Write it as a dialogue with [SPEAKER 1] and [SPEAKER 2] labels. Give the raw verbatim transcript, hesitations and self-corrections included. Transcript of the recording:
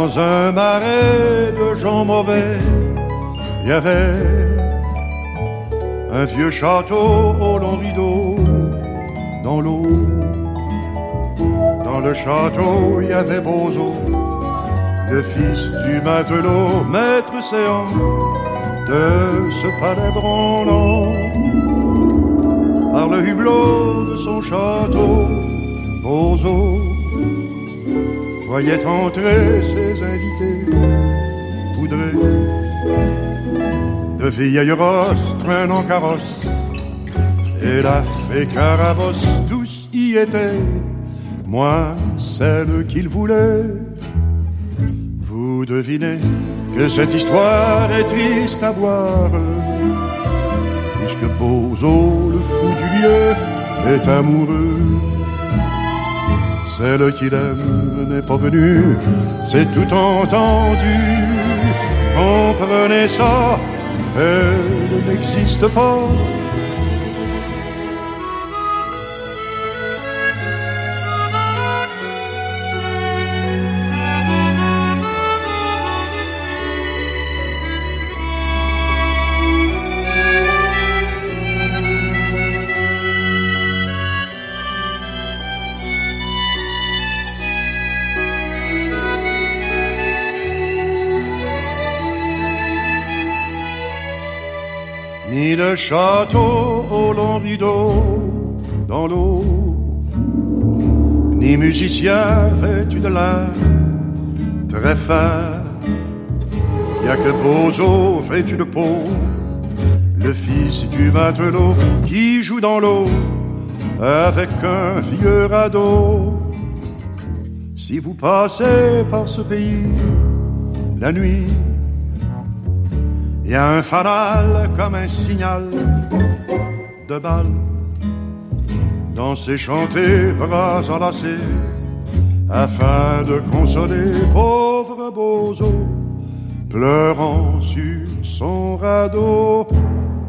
[SPEAKER 1] Dans un marais de gens mauvais, il y avait un vieux château au long rideau dans l'eau. Dans le château, il y avait Bozo, le fils du matelot, maître séant de ce palais branlant. Par le hublot de son château, Bozo voyait entrer ses invités poudrés de vieilles rosses traînant carrosse, et la fée Carabosse, tous y étaient, moins celle qu'il voulait. Vous devinez que cette histoire est triste à boire, puisque Bozo, le fou du lieu, est amoureux. Celle qu'il aime n'est pas venue, c'est tout entendu. Comprenez ça, elle n'existe pas. Ni le château au long rideau dans l'eau, ni musicien vêtu de lin très fin. Y'a que Bozo vêtu de peau, le fils du matelot, qui joue dans l'eau avec un vieux radeau. Si vous passez par ce pays la nuit, il y a un fanal comme un signal de balle dans ses chantés bras enlacés, afin de consoler pauvre Bozo pleurant sur son radeau.